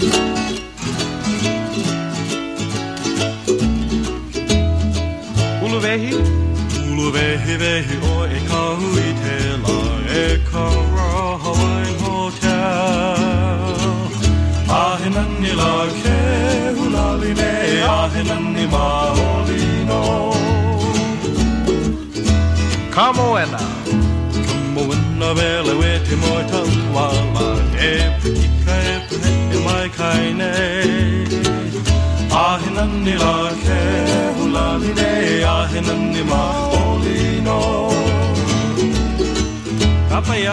Uluvehi vehi o e kahui te la e ka ra Hawaiian Hotel. Ahinani la ke hulali ne ahinani maolino. Kamoena. Kamoena vele we te moi tauala e pika e puhe e mai kaine. Ahinani la ke hulali ne ahinani maolino. Kapaya.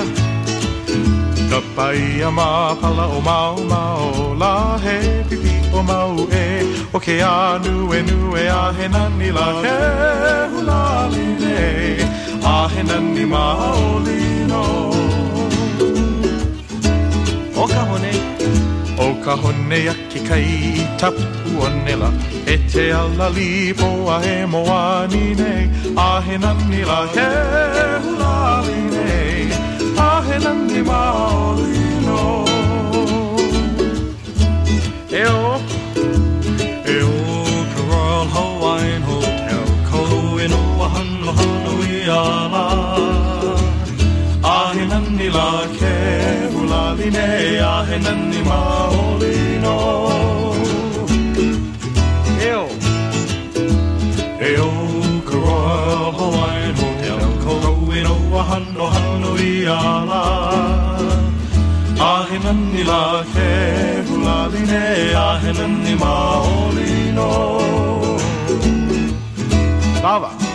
Kapaya ma pala o mau mau la he pipi o mau e o ke anu e ahinani la ke hulali ne ahinani maolino. O ka hone aki kai I tapu anela E te ala lipo a he moani nei Ahinani la ke hulali nei Ahinani maolino. E o ka Royal Hawaiian Hotel Ko ino wahano hano I ala Ahinani la ke hulali nei Ahinani maolino. Eo ka Royal Hawaiian Hotel Ko ino wahano hano I ala Ahinani la ke hulali nei Ahinani maolino. Lava.